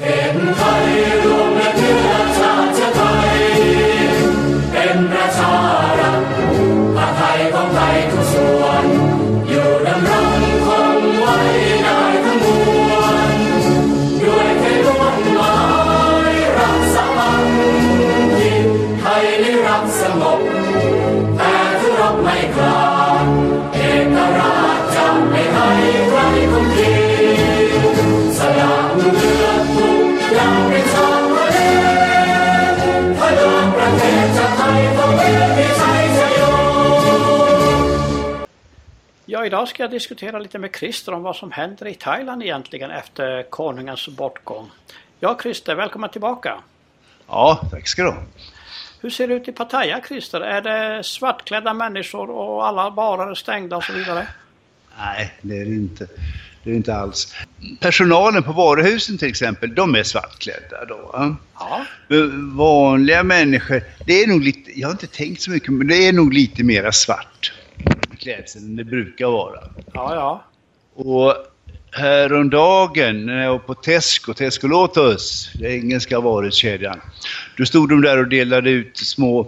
เห็นไทยรวมและเนื้อชาติไทยเป็นประชารัฐผ้าไทยของไทยทุกส่วนอยู่ดำรงคงไว้ได้ทั้งมวลด้วยแค่ร่วมหมายรักสามัคคีไทยนิรักสงบแต่ทุรบไม่กล้าเอกราชจะไม่ให้ใครคุมทีสละเลือดทุกอย่างเป็นชาติทะเลถ้าเดินประเทศจะไทยต้องมีชัยชโย Ja, idag ska jag diskutera lite med Christer om vad som händer i Thailand egentligen efter konungens bortgång. Ja, Christer, välkommen tillbaka. Ja, tack ska du ha. Hur ser det ut i Pattaya, Christer? Är det svartklädda människor och alla barer är stängda och så vidare? Nej, det är det inte. Det är inte alls. Personalen på varuhusen till exempel, de är svartklädda då. Ja. Vanliga människor, det är nog lite, jag har inte tänkt så mycket, men det är nog lite mera svart klädsel än det brukar vara. Ja, ja. Och häromdagen när jag var på Tesco låt oss, det engelska varuhuskedjan, då stod de där och delade ut små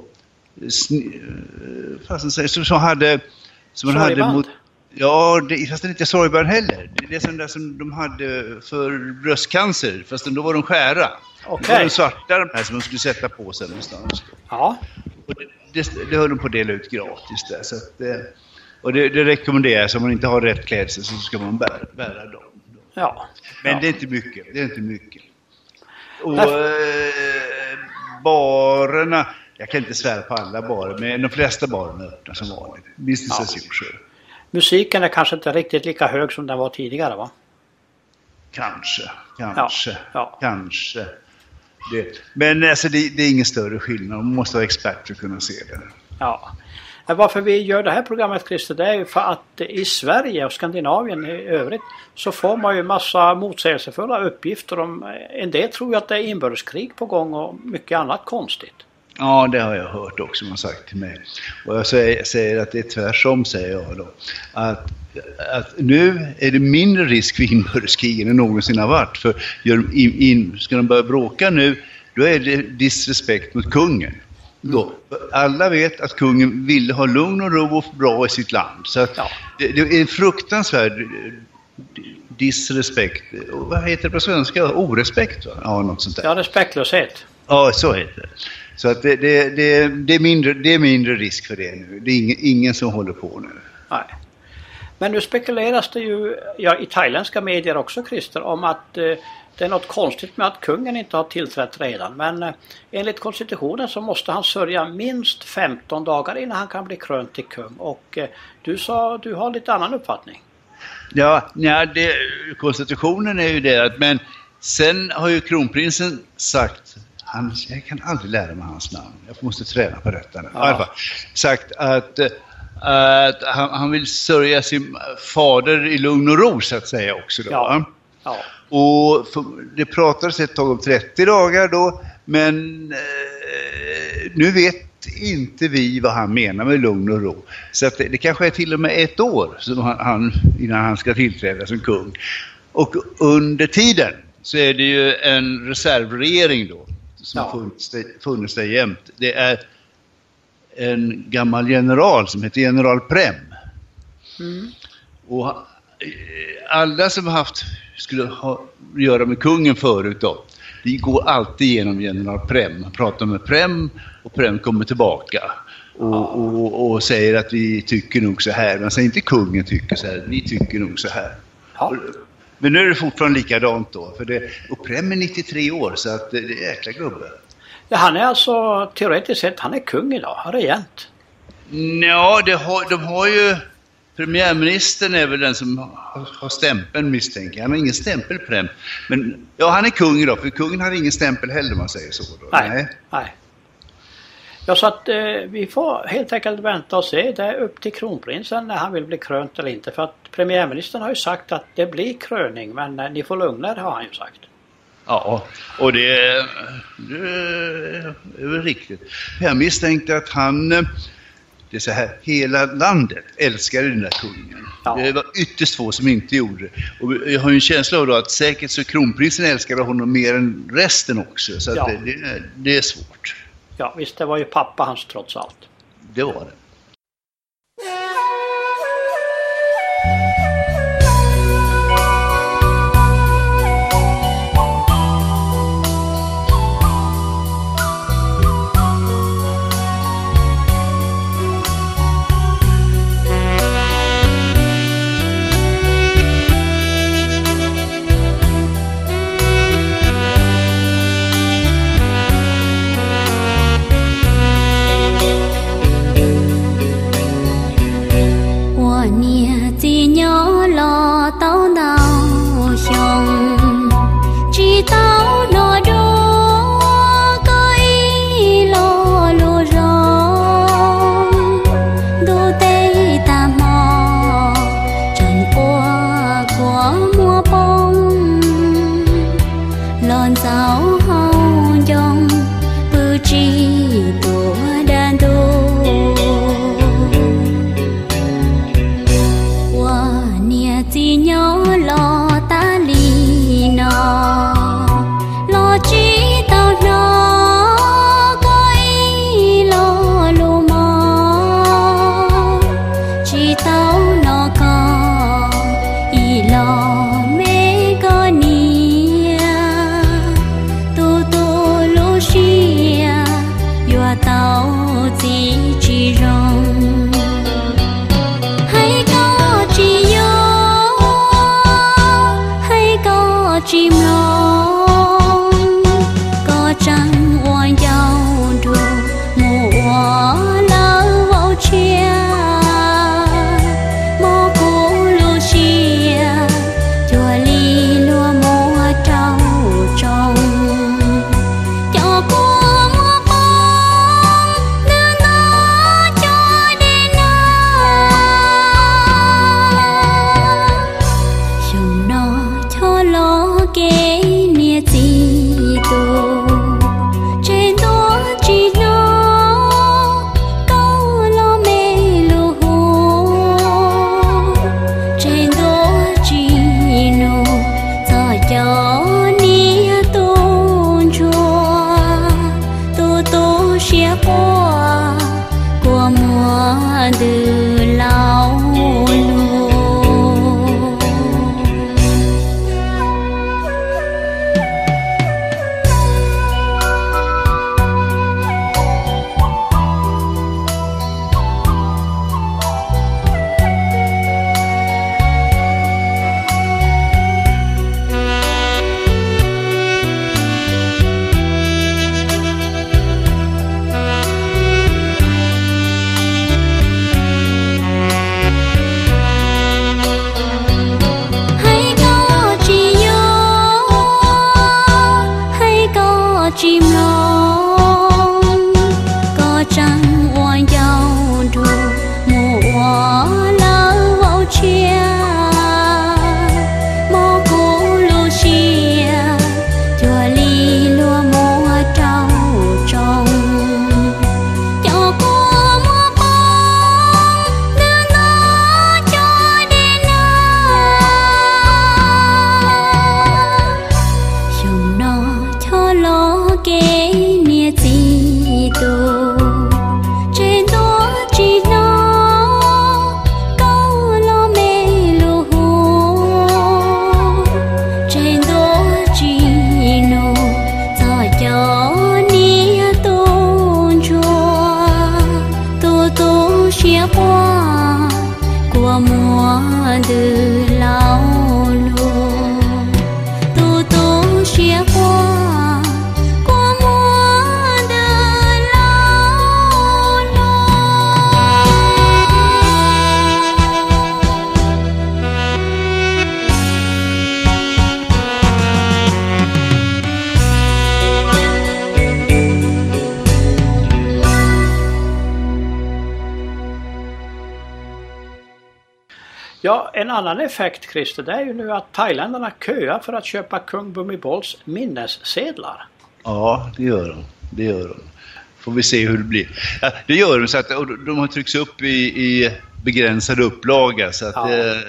som hade mot, ja, fast det är inte sorgband heller. Det är sånt där som de hade för bröstcancer, fast då var de skära. Okej. Det var de svarta de här som de skulle sätta på sig någonstans. Ja. Och det höll de på att dela ut gratis där, så att och det rekommenderas, om man inte har rätt klädsel så ska man bära dem. Ja. Men ja. det är inte mycket. Och barerna, jag kan inte svära på alla barer, men de flesta barerna öppnar som vanligt. Business as usual. Musiken är kanske inte riktigt lika hög som den var tidigare, va? Kanske. Ja. Kanske. Men alltså, det är ingen större skillnad. Man måste vara expert för att kunna se det. Ja. Varför vi gör det här programmet, Christer, det är ju för att i Sverige och Skandinavien i övrigt så får man ju massa motsägelsefulla uppgifter om, en del tror ju att det är inbördeskrig på gång och mycket annat konstigt. Ja, det har jag hört också, man har sagt till mig. Och jag säger att det är tvärsom, säger jag då. Att nu är det mindre risk för inbördeskrig än någonsin har varit. För ska de börja bråka nu, då är det disrespekt mot kungen. Då. Alla vet att kungen ville ha lugn och ro och bra i sitt land. Så att det är en fruktansvärd disrespekt. Vad heter det på svenska? Orespekt, va? Ja, något sånt där. Ja, respektlöshet. Ja, så heter det. Så att det är mindre risk för det nu. Det är ingen som håller på nu. Nej. Men nu spekuleras det ju i thailändska medier också, Christer, om att det är något konstigt med att kungen inte har tillträtt redan. Men enligt konstitutionen så måste han sörja minst 15 dagar innan han kan bli krönt till kung. Och du sa du har lite annan uppfattning. Ja, konstitutionen är ju det. Men sen har ju kronprinsen sagt, jag kan aldrig lära mig hans namn. Jag måste träna på rötterna. Ja. I alla fall, sagt att han vill sörja sin fader i lugn och ro, så att säga också då. Ja. Och det pratades ett tag om 30 dagar då, men nu vet inte vi vad han menar med lugn och ro. Så att det kanske är till och med 1 år som innan han ska tillträda som kung. Och under tiden så är det ju en reservregering då som har funnits där jämt. Det är en gammal general som heter general Prem. Och alla som skulle göra med kungen förut då, de går alltid genom general Prem. Man pratar med Prem och Prem kommer tillbaka och säger att vi tycker nog så här. Men säger inte kungen tycker så här, vi tycker nog så här. Ja. Men nu är det fortfarande likadant då. Och Prem är 93 år, så att det är jäkla gubbe. Ja, han är alltså teoretiskt sett, han är kung idag, regent. Ja, de har ju, premiärministern är väl den som har stämpeln, misstänker. Han har ingen stämpel, Prem. Men ja, han är kung idag, för kungen har ingen stämpel heller, man säger så då. Nej. Ja, så att vi får helt enkelt vänta och se. Det är upp till kronprinsen när han vill bli krönt eller inte. För att premiärministern har ju sagt att det blir kröning, men ni får lugna er, har han ju sagt. Ja, och det är väl riktigt. Jag misstänkte att det är så här, hela landet älskade den där kungen. Ja. Det var ytterst få som inte gjorde det. Och jag har ju en känsla av då att säkert så kronprinsen älskade honom mer än resten också. Så att det är svårt. Ja, visst, det var ju pappa hans trots allt. Det var det. Ja, en annan effekt, Christer, det är ju nu att thailändarna köar för att köpa kung Bhumibols minnessedlar. Ja, det gör de. får vi se hur det blir. Ja, det gör de så att de har tryckts upp i begränsad upplaga så att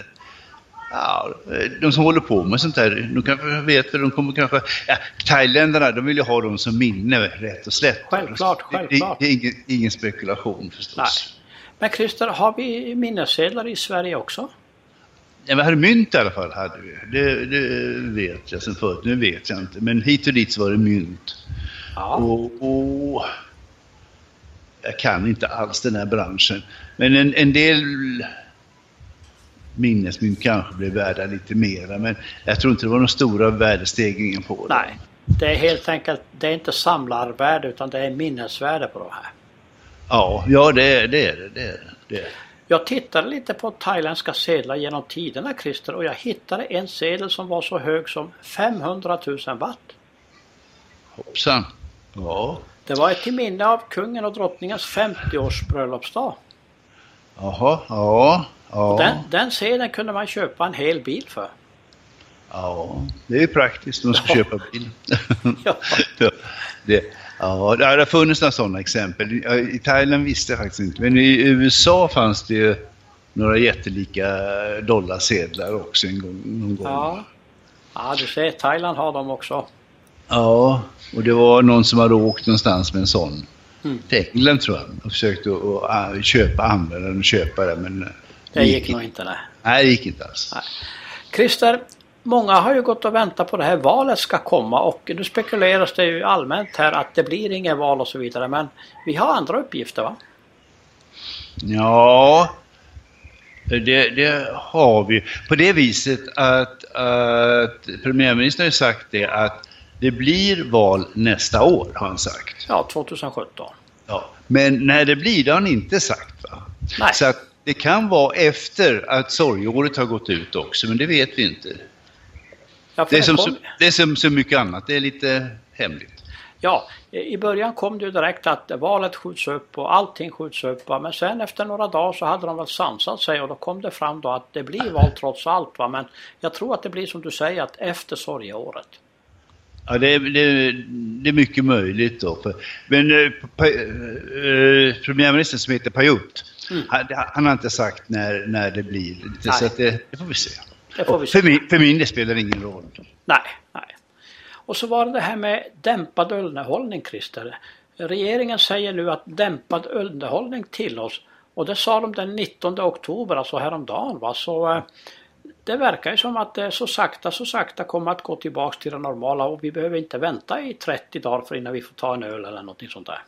de som håller på med sånt här, de kanske vet för de kommer kanske thailändarna, de vill ju ha dem som minne rätt och slätt. Självklart. Det är ingen spekulation förstås. Nej. Men Christer, har vi minnessedlar i Sverige också? Ja, vi hade mynt i alla fall hade vi. Det vet jag sen förut, nu vet jag inte. Men hit och dit så var det mynt. Ja. Och jag kan inte alls den här branschen. Men en del minnesmynt kanske blev värda lite mera. Men jag tror inte det var någon stora värdestegringen på det. Nej, det är helt enkelt, det är inte samlarvärde utan det är minnesvärde på det här. Ja, det är det. Jag tittade lite på thailändska sedlar genom tiderna, Christer, och jag hittade en sedel som var så hög som 500 000 watt. Hoppsan. Ja. Det var ett till minne av kungen och drottningens 50-års bröllopsdag. Jaha, ja. Den sedeln kunde man köpa en hel bil för. Ja, det är ju praktiskt när man ska köpa bil. Ja. Det har funnits några sådana exempel. I Thailand visste jag faktiskt inte. Men i USA fanns det ju några jättelika dollarsedlar också någon gång. Ja, du ser, Thailand har de också. Ja, och det var någon som hade åkt någonstans med en sån. Till England tror jag. Och försökte att använda den och köpa den. Men det gick nog inte, nej. Nej, det gick inte alls. Nej. Christer, många har ju gått och väntat på det här valet ska komma och nu spekuleras det ju allmänt här att det blir inga val och så vidare, men vi har andra uppgifter, va? Ja, det har vi. På det viset att premiärministern har sagt det att det blir val nästa år, har han sagt. Ja, 2017. Ja, men när det blir det har han inte sagt, va? Nej. Så att det kan vara efter att sorgeåret har gått ut också, men det vet vi inte. Ja, det är som så mycket annat, det är lite hemligt. Ja, i början kom det ju direkt att valet skjuts upp och allting skjuts upp, va? Men sen efter några dagar så hade de väl samsat sig och då kom det fram då att det blir val trots allt, va? Men jag tror att det blir som du säger att efter sorgeåret. Ja, det är mycket möjligt då. Men premiärministern som heter Payut, han har inte sagt när det blir. Så att det får vi se. För min det spelar ingen roll. Nej. Och så var det här med dämpad underhållning, Christer. Regeringen säger nu att dämpad underhållning till oss. Och det sa de den 19 oktober, alltså häromdagen, va? Så det verkar ju som att det så sakta kommer att gå tillbaka till det normala och vi behöver inte vänta i 30 dagar för innan vi får ta en öl eller något sånt där.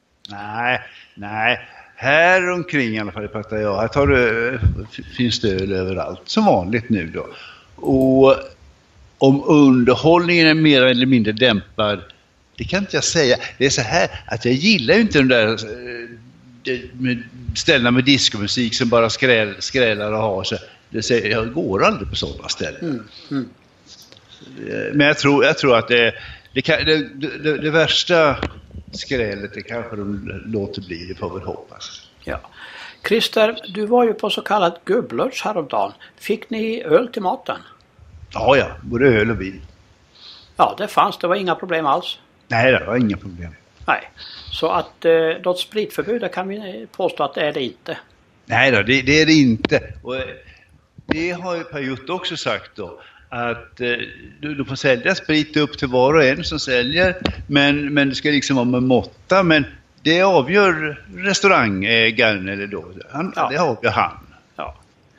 Nej. Här omkring i alla fall pratar jag. Här finns det öl överallt. Som vanligt nu då. Och om underhållningen är mer eller mindre dämpad, det kan inte jag säga. Det är så här att jag gillar ju inte de där ställena med diskomusik som bara skrälar och har sig. Det säger, jag går aldrig på sådana ställen. Men jag tror att det värsta skrälet det kanske de låter bli, det får väl hoppas. Ja. Christer, du var ju på så kallad gubblunch häromdagen. Fick ni öl till maten? Ja, både öl och vin. Ja, det var inga problem alls. Nej, det var inga problem. Nej, så att något spritförbud kan vi påstå att det är det inte. Nej då, det är det inte. Och det har ju Payut också sagt då. Att du får sälja sprit upp till var och en som säljer. Men det ska liksom vara med måtta. Men det avgör restaurangägaren eller då. Det avgör han. Ja.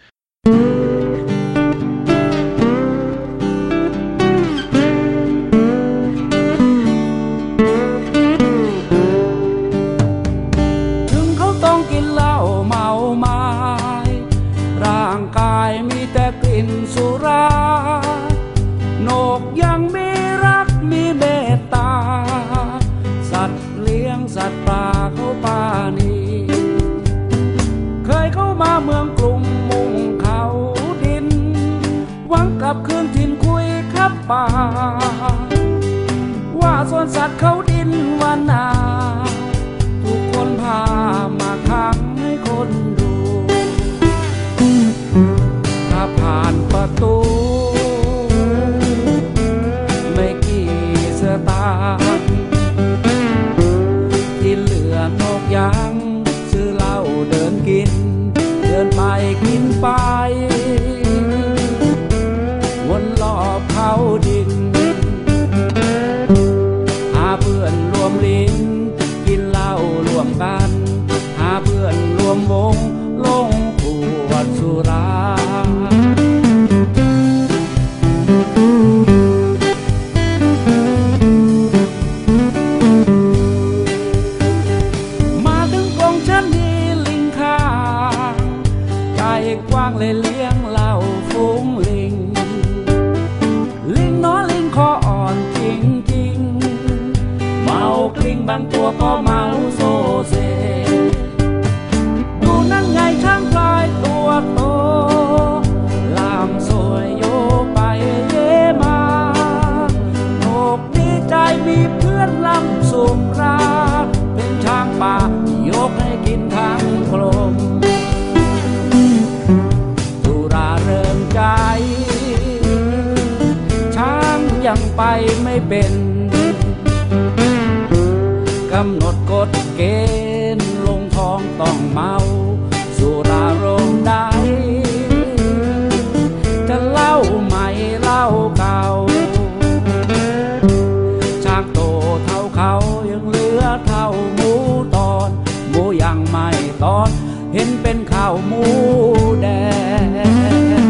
ว่าสวนสัตว์เขาดินวานาทุกคนพามาขังให้คนดูถ้าผ่านประตูไม่กี่สตางค์ที่เหลืบางตัวก็เมาโซเซดูนั่นไงช่างพลายตัวโตลามสวยโยไปเยมาโลกนี้ใจมีเพื่อนลำสุมราเป็นช้างป่ายกให้กินทั้งกลมสุราเริงใจช้างยังไปไม่เป็นกำหนดกฎเกณฑ์ลงท้องต้องเมาสุราโรงใดจะเล่าใหม่เล่าเก่าช้างโตเท่าเขายังเหลือเท่าหมูตอนหมูยังไม่ตอนเห็นเป็นข้าวหมูแดง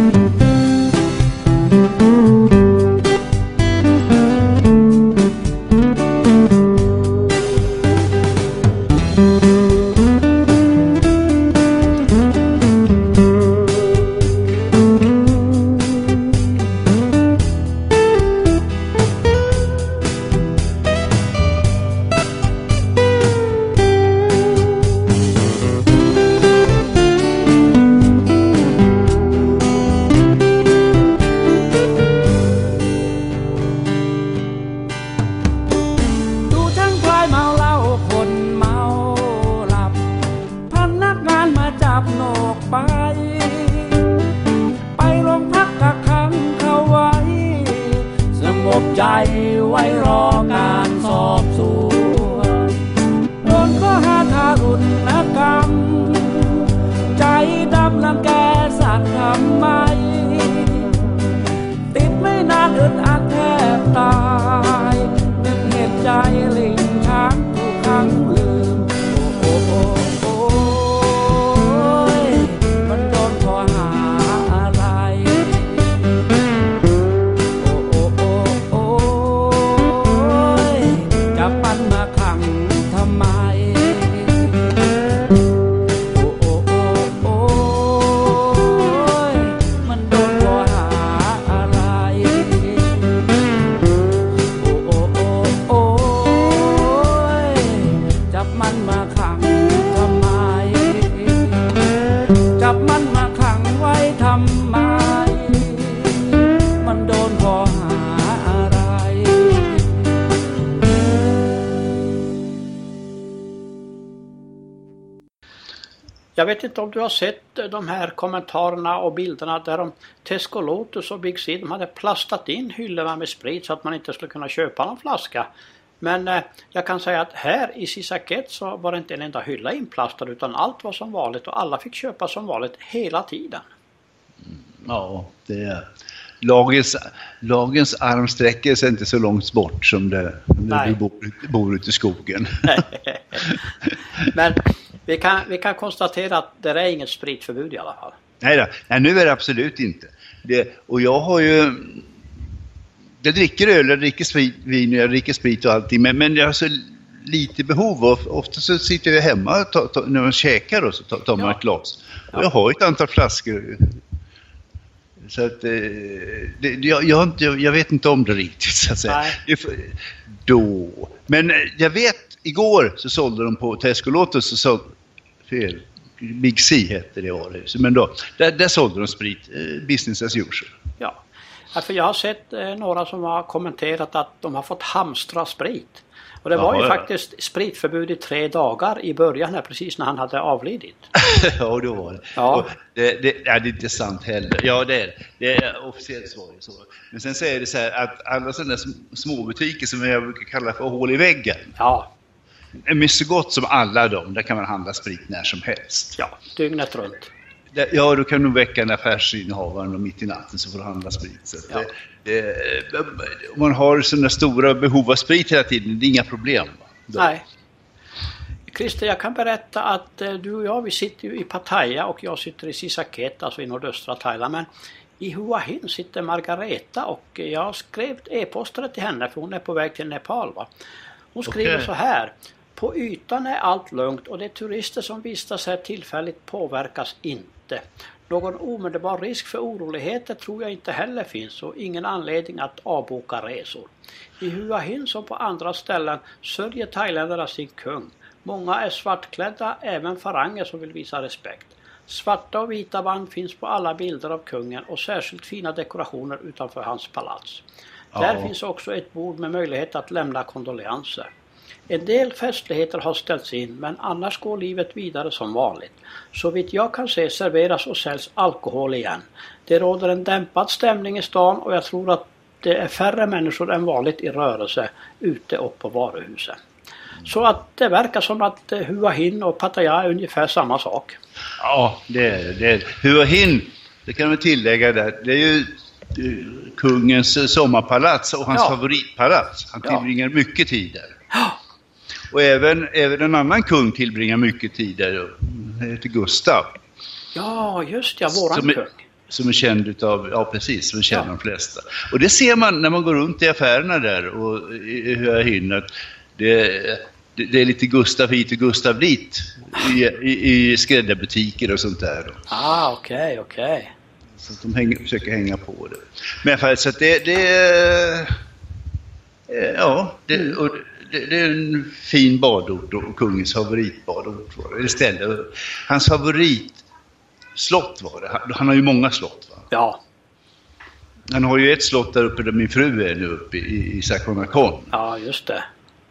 ใจไว้รอการสอบสวนโดนข้อหาทารุณกรรมใจดำรังแกสัตว์ทำไมติดไม่นานอึดอัดแทบตายนึกเหตุใจลิงช้างทุกครั้งลืมโอ้โอ้โอ้ยมันโดนข้อหาอะไรจับมันมาขังทำไมโอ้โอ้โอ้โอ้ยมันโดนข้อหาอะไรโอ้โอ้โอ้โอ้ยจับมันมาขังทำไมจับมันมาขังไว้ทำไมมันโดนข้อหาอะไร Jag vet inte om du har sett de här kommentarerna och bilderna där de Tesco Lotus och Big C, de hade plastat in hyllorna med sprit så att man inte skulle kunna köpa någon flaska. Men jag kan säga att här i Sisaket så var det inte en enda hylla inplastad utan allt var som vanligt och alla fick köpa som vanligt hela tiden. Ja, det är lagens arm sträcker sig inte så långt bort som det vi bor ute i skogen. Men vi kan konstatera att det är inget spritförbud i alla fall. Nej, nu är det absolut inte. Och jag har ju... Jag dricker öl, jag dricker vin, jag dricker sprit och allting. Men jag har så lite behov. Ofta så sitter jag hemma när man käkar och så tar man ett glas. Och jag har ett antal flaskor. Så att jag vet inte om det riktigt så att säga. Då. Men jag vet, igår så sålde de på Tesco Lotus och så fel. Big C heter det i Århus. Men då, där sålde de sprit, business as usual. Ja, för jag har sett några som har kommenterat att de har fått hamstra sprit. Och det var ju faktiskt spritförbud i 3 dagar i början här, precis när han hade avlidit. Ja, då var det. Ja. Det är inte sant heller. Ja, det är officiellt svar. Så. Men sen säger det så här att alla sådana små butiker som jag brukar kalla för hål i väggen. Ja. Men så gott som alla dem, där kan man handla sprit när som helst. Ja, dygnet runt. Ja, då kan du väcka en affärsinnehavare och mitt i natten så får du handla sprit. Så ja. Om man har sådana stora behov av sprit hela tiden, det är inga problem. Nej. Christer, jag kan berätta att du och jag, vi sitter ju i Pattaya och jag sitter i Sisaket, alltså i nordöstra Thailand. Men i Hua Hin sitter Margareta och jag skrev e-postare till henne för hon är på väg till Nepal. Va? Hon skriver så här: på ytan är allt lugnt och de turister som vistas här tillfälligt påverkas inte. inte. Någon omedelbar risk för oroligheter tror jag inte heller finns och ingen anledning att avboka resor. I Hua Hin som på andra ställen sörjer thailändarna sin kung. Många är svartklädda, även faranger som vill visa respekt. Svarta och vita band finns på alla bilder av kungen och särskilt fina dekorationer utanför hans palats. Där finns också ett bord med möjlighet att lämna kondolenser. En del festligheter har ställts in men annars går livet vidare som vanligt. Så vitt jag kan se serveras och säljs alkohol igen. Det råder en dämpad stämning i stan och jag tror att det är färre människor än vanligt i rörelse ute och på varuhusen. Så att det verkar som att Hua Hin och Pattaya är ungefär samma sak. Ja, det är Hua Hin, det kan man tillägga där. Det är ju kungens sommarpalats och hans favoritpalats. Han tillbringar mycket tid där. Ja. Och även en annan kung tillbringar mycket tid där. Det heter Gustav. Ja, just våran kung. Som är känd utav, precis, som är känd de flesta. Och det ser man när man går runt i affärerna där och i Hua Hin att det är lite Gustav hit och Gustav dit i skräddarbutiker och sånt där. Okej. Så att de försöker hänga på det. Men för så att det är en fin badort och kungens favoritbadort var det. Istället, hans favoritslott var det. Han har ju många slott, va? Ja. Han har ju ett slott där uppe där min fru är nu uppe i Sakonakon. Ja, just det.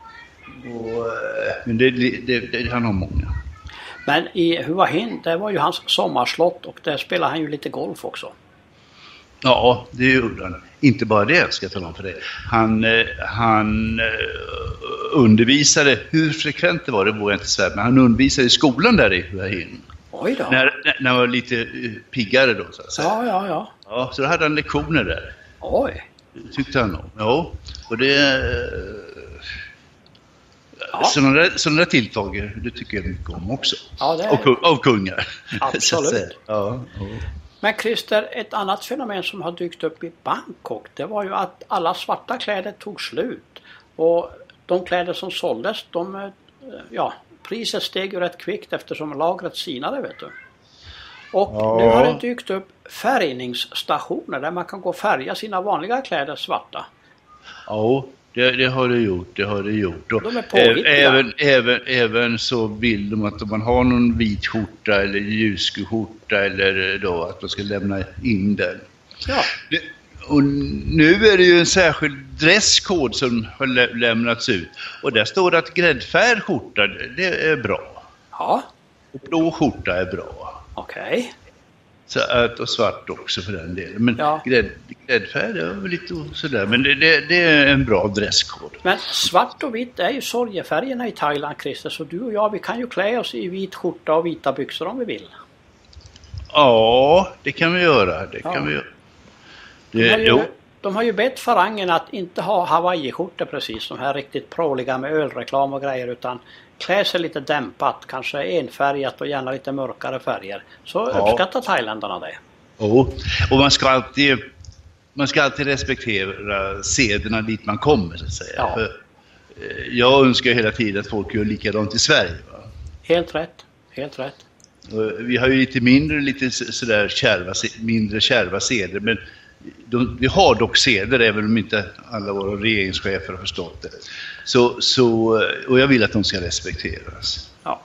Men han har många. Men i Hua Hin, det var ju hans sommarslott och där spelade han ju lite golf också. Ja, det gjorde han. Inte bara det, ska jag tala om för dig. Han undervisade, hur frekvent det var vågar jag inte säga, men han undervisade i skolan där i Hua Hin. Oj då. När han var lite piggare då, så att säga. Ja. Ja, så då hade han lektioner där. Oj. Tyckte han om. Ja, och det... Sådana där tilltag, det tycker jag mycket om också. Ja, det är... Av kungar. Absolut. Ja. Men Christer, ett annat fenomen som har dykt upp i Bangkok, det var ju att alla svarta kläder tog slut. Och de kläder som såldes, priset steg ju rätt kvickt eftersom lagret sinade, vet du. Och nu har det dykt upp färgningsstationer där man kan gå och färga sina vanliga kläder svarta. Ja. Det har det gjort. Och de är även så vill de att om man har någon vit skjorta eller ljusgul skjorta eller då att man ska lämna in den. Ja. Och nu är det ju en särskild dresskod som har lämnats ut. Och där står det att gräddfärg skjorta, det är bra. Ja. Och blå skjorta är bra. Okej. Så och svart också för den delen. Men gräddfärg är väl lite sådär. Men det är en bra dresskod. Men svart och vitt är ju sorgefärgerna i Thailand, Christer. Så du och jag, vi kan ju klä oss i vit skjorta och vita byxor om vi vill. Ja, det kan vi göra. De har ju bett farangen att inte ha Hawaii-skjortor precis. De här riktigt pråliga med ölreklam och grejer. Utan klä sig lite dämpat. Kanske enfärgat och gärna lite mörkare färger. Så uppskattar thailändarna det. Och man ska alltid respektera sederna dit man kommer, så att säga. Ja. För jag önskar hela tiden att folk gör likadant i Sverige, va? Helt rätt. Vi har ju lite sådär mindre kärva seder, men vi har dock seder, även om inte alla våra regeringschefer har förstått det. Och jag vill att de ska respekteras. Ja.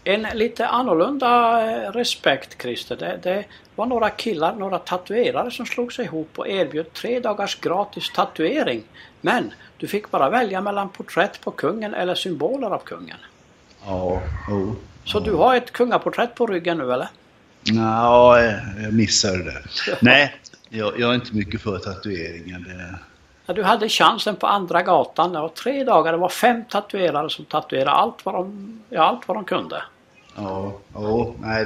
En lite annorlunda respekt, Christer. Det var några killar, några tatuerare som slog sig ihop och erbjöd 3 dagars gratis tatuering. Men du fick bara välja mellan porträtt på kungen eller symboler av kungen. Ja, jo. Så du har ett kungaporträtt på ryggen nu, eller? Ja, jag missade det. Nej, jag är inte mycket för tatueringar. Ja, du hade chansen på Andra gatan. Det var 3 dagar, det var 5 tatuerare som tatuerade allt vad de kunde. Ja, nej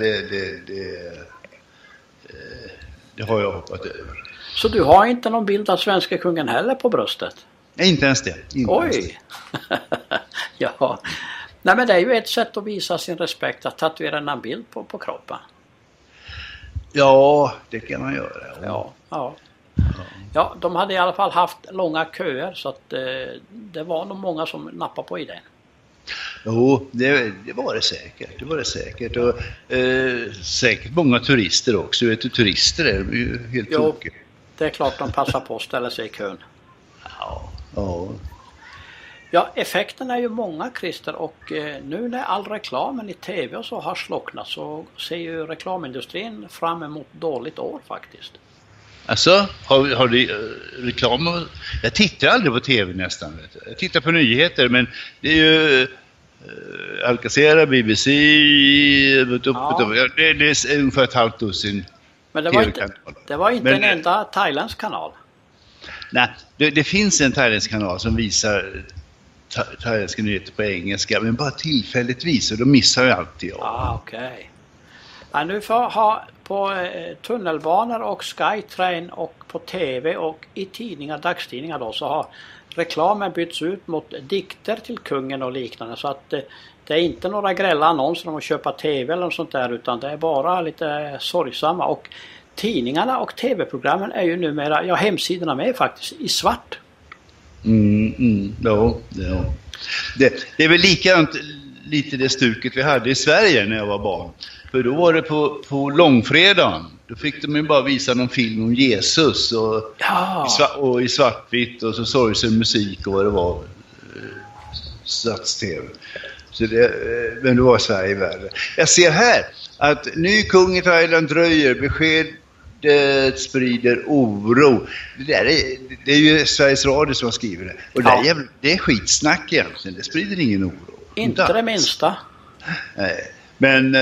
det har jag hoppat över. Så du har inte någon bild av svenska kungen heller på bröstet? Nej, inte ens det. Oj! Ja. Nej, men det är ju ett sätt att visa sin respekt, att tatuera en bild på kroppen. Ja, det kan man göra. Ja, de hade i alla fall haft långa köer, så att det var nog många som nappade på idén. Jo, det var det säkert. Och säkert många turister också. Vet du, turister är ju helt tokiga. Det är klart de passar på att ställa sig i kön. Ja. Ja, effekten är ju många, Christer, och nu när all reklamen i tv och så har slocknat så ser ju reklamindustrin fram emot dåligt år faktiskt. Alltså, har du reklam? Jag tittar aldrig på tv nästan. Jag tittar på nyheter, men det är ju Al Jazeera, BBC, det är ungefär ett halvt dussin. Men det var inte en enda thailändsk kanal. Nej, det finns en thailändsk kanal som visar thailändska nyheter på engelska, men bara tillfälligtvis, och då missar jag alltid. Okej. Ja, nu får ha på tunnelbanor och Skytrain och på tv och i tidningar, dagstidningar då, så har reklamen bytts ut mot dikter till kungen och liknande, så att det är inte några grälla annonser om att köpa tv eller något sånt där, utan det är bara lite sorgsamma. Och tidningarna och tv-programmen är ju numera, hemsidorna med faktiskt, i svart. Ja. Det är väl likadant lite det stuket vi hade i Sverige när jag var barn. För då var det på långfredagen. Då fick de ju bara visa någon film om Jesus och i svartvitt och så sorgsen musik och vad det var. Sats-tv. Så men det var Sverige värre. Jag ser här att ny kung i Thailand dröjer. Beskedet sprider oro. Det är ju Sveriges Radio som skriver det. Och det är skitsnack egentligen. Det sprider ingen oro. Inte det minsta. Nej. Men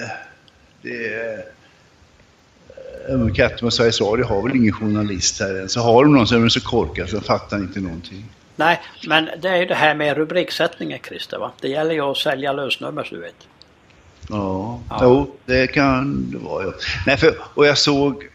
Katten och Sveriges Radio har väl ingen journalist här än. Så har de någon som är så korkad så fattar inte någonting. Nej, men det är ju det här med rubriksättningen, Christer, va? Det gäller ju att sälja lösnummer, så du vet. Ja. Jo, det kan det vara. Nej, och jag såg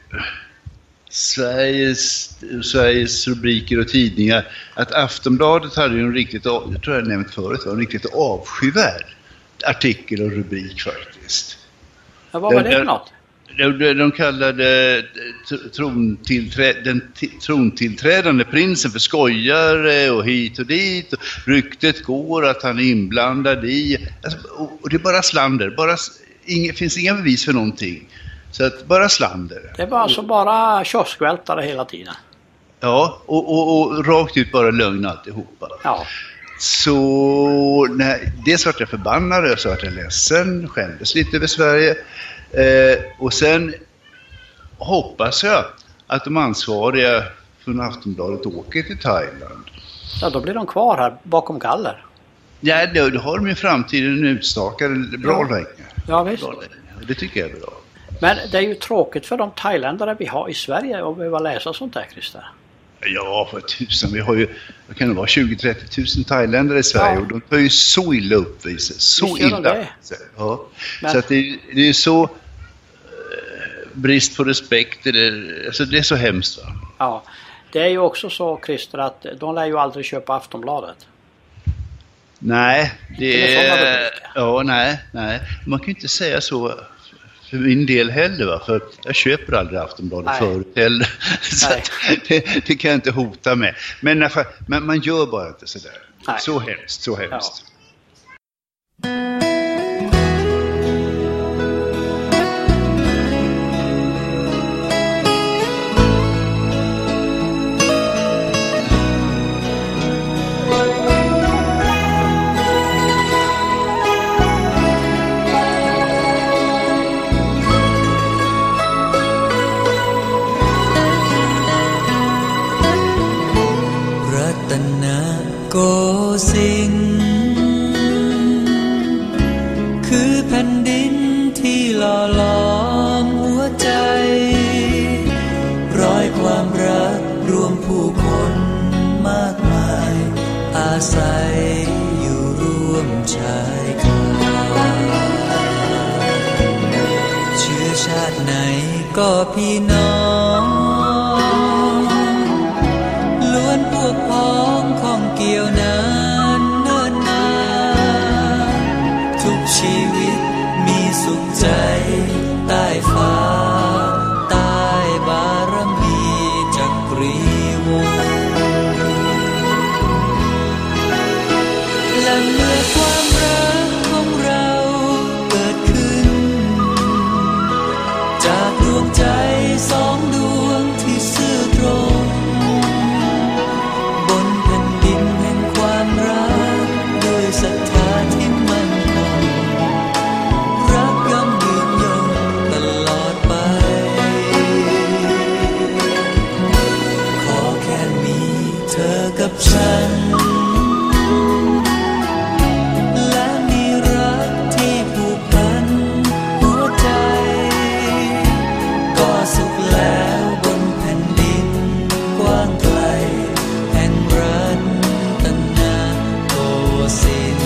Sveriges rubriker och tidningar att Aftonbladet hade ju en riktigt, jag tror jag nämnt förut, en riktigt avskyvärd artikel och rubrik faktiskt. Ja, vad var det för något? De kallade den trontillträdande prinsen för skojare och hit och dit. Och ryktet går att han är inblandad i... Alltså, och det är bara slander. Finns inga bevis för någonting. Så att bara slander. Det var alltså bara kioskvältare hela tiden. Ja, och rakt ut bara lögn alltihopa. Ja. Så dels var jag förbannad, jag sa att jag är ledsen, skämdes lite över Sverige. Och sen hoppas jag att de ansvariga från Aftonbladet åker till Thailand. Ja, då blir de kvar här bakom galler. Ja, då har de i framtiden utstakade bra länge. Ja, visst. Det tycker jag är bra. Men det är ju tråkigt för de thailändare vi har i Sverige att behöva läsa sånt där, Christer. Ja, för tusen. Vi har ju, vad kan det vara, 20-30 000 thailändare i Sverige och de tar ju så illa upp i sig. Så illa. Ja. Men... Så att det är så brist på respekt. Alltså det är så hemskt, va? Ja, det är ju också så, Christer, att de lär ju aldrig köpa Aftonbladet. Nej, det är... Ja, nej. Man kan ju inte säga så för min del heller, va? För jag köper aldrig Aftonbladet förut heller. Så det kan jag inte hota med. Men man gör bara inte sådär. Nej. Så hemskt. Ja. สิ่งคือแผ่นดินที่หล่อหลอมหัวใจร้อยความรักรวมผู้คนมากมายอาศัยอยู่ร่วมชายคาเชื้อชาติไหนก็พี่น้องล้วนพวกพ้องของเกี่ยวนานเนิ่นนานทุกชีวิตมีสุขใจใต้ฟ้าใต้บารมีจักรีวงศ์และเมื่อความรักของเราเกิดขึ้นจากดวงใจสองดวงที่ซื่อตรงบนแผ่นดินแห่งความรักด้วยศรัทธาที่มั่นคงรักย่อมยืนยงตลอดไปขอแค่มีเธอกับฉันและมีรักที่ผูกพันหัวใจก็สุขแล้วบนแผ่นดินกว้างไกลแห่งรัตนโกสินทร์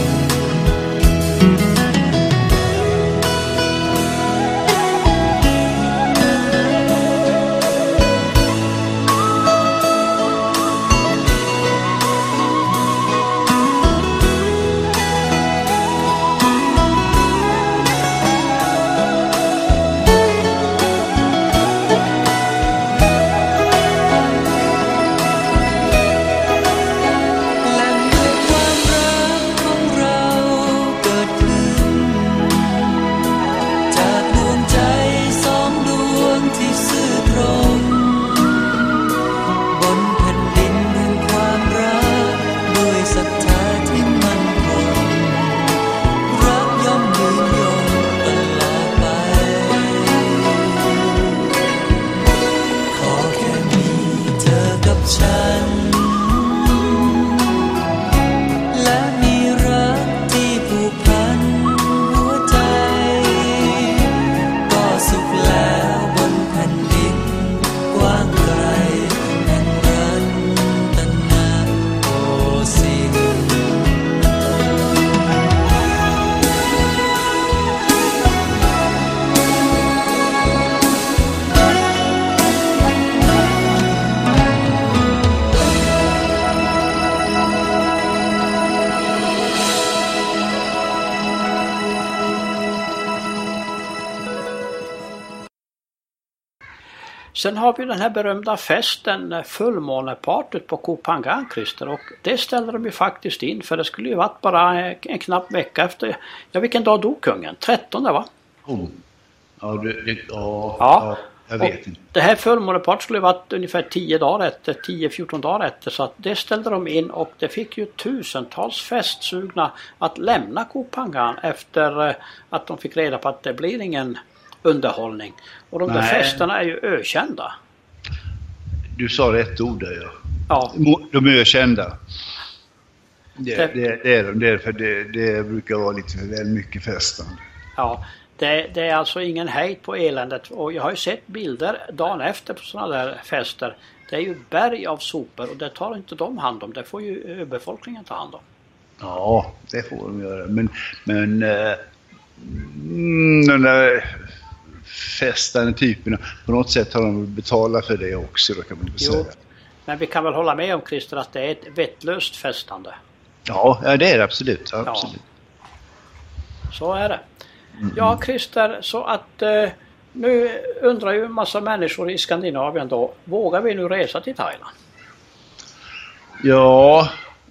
Sen har vi den här berömda festen, fullmånepartyt på Koh Phangan, Christer, och det ställde de ju faktiskt in, för det skulle ju varit bara en knapp vecka efter. Ja, vilken dag dog kungen? 13, va? Ja, jag vet inte. Det här fullmånepartyt skulle ju varit ungefär 10-14 dagar efter, så att det ställde de in, och det fick ju tusentals festsugna att lämna Koh Phangan efter att de fick reda på att det blir ingen underhållning. Och de där festerna är ju ökända. Du sa rätt ord där, ja. De är ökända. Det är de. För det brukar vara lite för väl mycket festande. Ja, det är alltså ingen hejd på eländet. Och jag har ju sett bilder dagen efter på sådana där fester. Det är ju berg av sopor, och det tar inte de hand om. Det får ju befolkningen ta hand om. Ja, det får de göra. Men den där festande typerna, på något sätt har de betalat för det också, då kan man väl säga. Men vi kan väl hålla med om, Christer, att det är ett vettlöst festande. Ja, det är det absolut. Absolut. Ja. Så är det. Ja, Christer, så att nu undrar ju en massa människor i Skandinavien då, vågar vi nu resa till Thailand? Ja,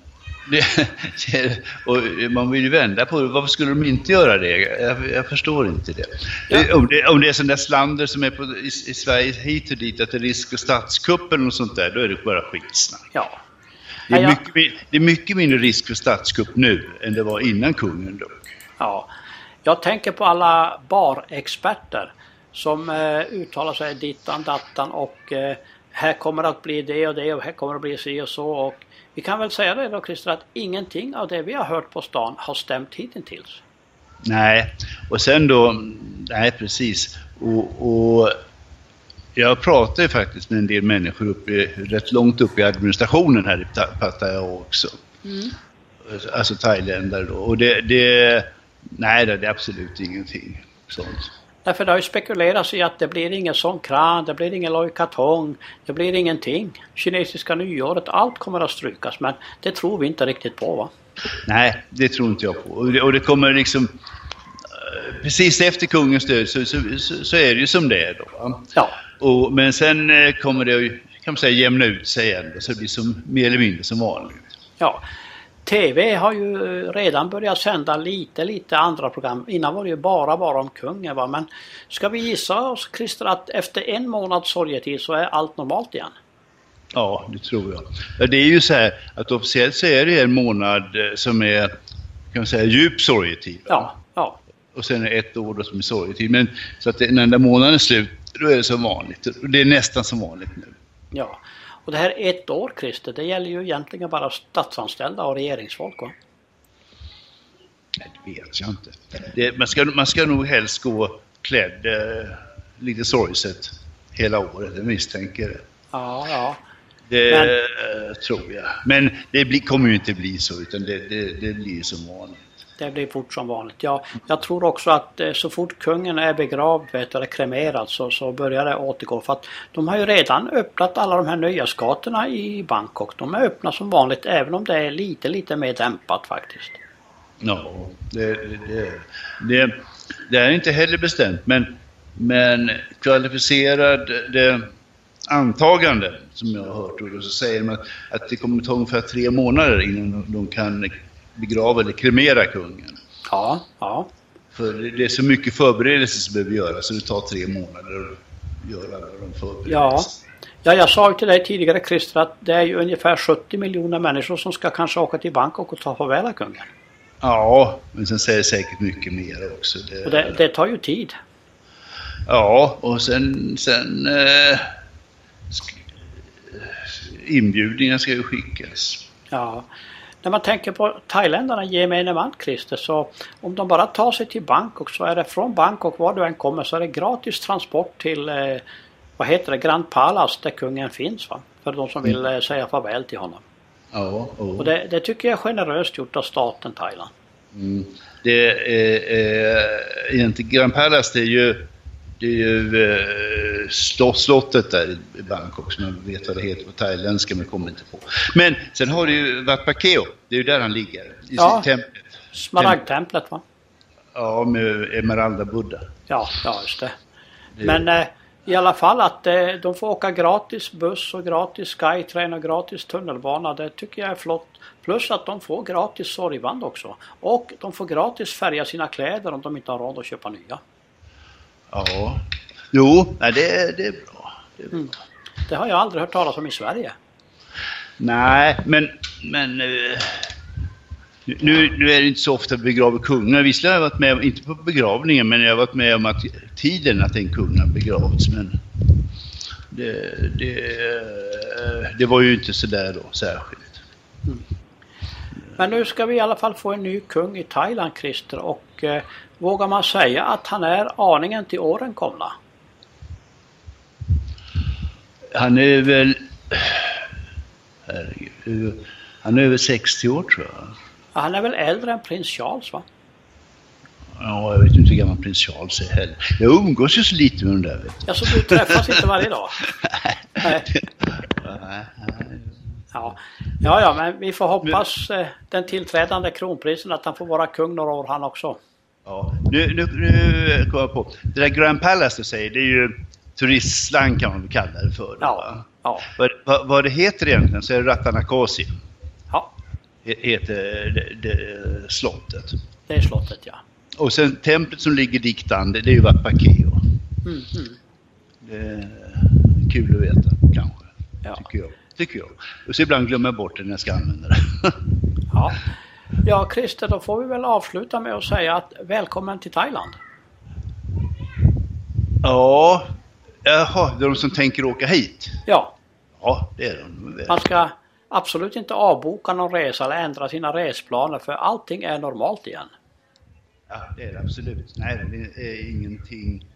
och man vill ju vända på det. Varför skulle de inte göra det? Jag förstår inte det. Ja. Om det är sådana där slander som är i Sverige hit och dit, att det är risk för statskuppen och sånt där, då är det bara skitsnack. Ja. Det är mycket mindre risk för statskupp nu än det var innan kungen dog. Ja, jag tänker på alla barexperter som uttalar sig dittan, dattan och här kommer att bli det och det och här kommer att bli så och så. Och vi kan väl säga det då, Christer, att ingenting av det vi har hört på stan har stämt hittills. Nej, och sen då, nej precis. Och jag pratar ju faktiskt med en del människor rätt långt upp i administrationen här i Pattaya också. Alltså thailändare då. Och nej, det är absolut ingenting sånt. Därför det har ju spekulerats i att det blir ingen Songkran, det blir ingen Loy Krathong, det blir ingenting. Kinesiska nyåret, allt kommer att strykas, men det tror vi inte riktigt på, va? Nej, det tror inte jag på. Och det kommer liksom, precis efter kungens död så är det ju som det är då. Va? Ja. Men sen kommer det, kan man säga, jämna ut sig igen. Så det blir som, mer eller mindre som vanligt. Ja. TV har ju redan börjat sända lite andra program. Innan var det ju bara om kungen, va? Men ska vi gissa oss, Christer, att efter en månads sorgetid så är allt normalt igen? Ja, det tror jag. Ja, det är ju så här att officiellt så är det en månad som är, kan man säga, djup sorgetid. Ja. Och sen är det 1 år då som är sorgetid. Men så att när den månaden är slut, då är det som vanligt. Det är nästan som vanligt nu. Ja. Och det här 1 år, Christer, det gäller ju egentligen bara statsanställda och regeringsfolk, va? Nej, det vet jag inte. Man ska nog helst gå klädd lite sorgset hela året, jag misstänker det. Ja. Det tror jag. Men det kommer ju inte bli så, utan det blir som vanligt. Det blir fort som vanligt. Ja, jag tror också att så fort kungen är begravd, eller kremerad, så börjar det återgå. För att de har ju redan öppnat alla de här nöjesgatorna i Bangkok. De är öppna som vanligt, även om det är lite mer dämpat faktiskt. Ja, det är inte heller bestämt. Men kvalificerad antagande som jag har hört, och så säger de att det kommer att ta ungefär 3 månader innan de kan begrava eller kremera kungen. Ja. För det är så mycket förberedelser som behöver göras, så det tar 3 månader att göra alla de förberedelser. Ja, jag sa ju till dig tidigare, Christer, att det är ju ungefär 70 miljoner människor som ska kanske åka till Bangkok och ta farväl av kungen. Ja, men sen säger säkert mycket mer också. Och det tar ju tid. Ja, och sen inbjudningar ska ju skickas. Ja, när man tänker på thailändarna gemene man, Christer, så om de bara tar sig till Bangkok, så är det från Bangkok, var du än kommer, så är det gratis transport till Grand Palace där kungen finns, va? För de som vill säga farväl till honom. Ja. Och det tycker jag är generöst gjort av staten Thailand. Det är egentligen Grand Palace, det är ju slottet där i Bangkok, som jag vet vad det heter på thailändska, men kommer inte på. Men sen har du ju Wat Phra Keo, det är ju där han ligger i templet. Smaragdtemplet, va? Ja, med Emeralda Buddha. Ja, just det. Men i alla fall att de får åka gratis buss och gratis Skytrain och gratis tunnelbana, det tycker jag är flott. Plus att de får gratis sorgband också. Och de får gratis färga sina kläder om de inte har råd att köpa nya. Ja, jo, det är bra. Det har jag aldrig hört talas om i Sverige. Nej, men nu är det inte så ofta begraver kungar. Visst har jag varit med, inte på begravningen, men jag har varit med om att tiden att en kung har begravts. Men det var ju inte så där då, särskilt. Men nu ska vi i alla fall få en ny kung i Thailand, Christer, och vågar man säga att han är aningen till åren komna? Han är väl, han är över 60 år, tror jag. Ja, han är väl äldre än prins Charles, va? Ja, jag vet inte hur gammal prins Charles är heller. Jag umgås ju så lite med dem där, vet du. Ja, så du träffas inte varje dag? Nej. Ja, men vi får hoppas den tillträdande kronprinsen att han får vara kung några år han också. Ja, nu kommer jag på. Det där Grand Palace du säger, det är ju turistslang kan man kalla det för. Ja. Vad det heter egentligen så är det Rattanakosi. Ja. Heter det slottet. Det är slottet, ja. Och sen templet som ligger diktande, det är ju Wat Phra Keo. Det är kul att veta, kanske. Ja. Tycker jag. Och så ibland glömmer jag bort det när jag ska använda det. Ja, Christer, då får vi väl avsluta med att säga att välkommen till Thailand. Ja, jaha, det är de som tänker åka hit. Ja, Ja, det är de. Man ska absolut inte avboka någon resa eller ändra sina resplaner, för allting är normalt igen. Ja, det är det absolut. Nej, det är ingenting.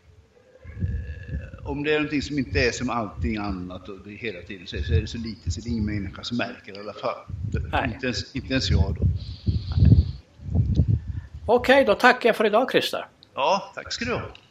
Om det är någonting som inte är som allting annat och hela tiden så är det så lite så det är ingen människa som märker i alla fall. Inte ens jag då. Okej, då tackar jag för idag, Christer. Ja, tack ska du ha.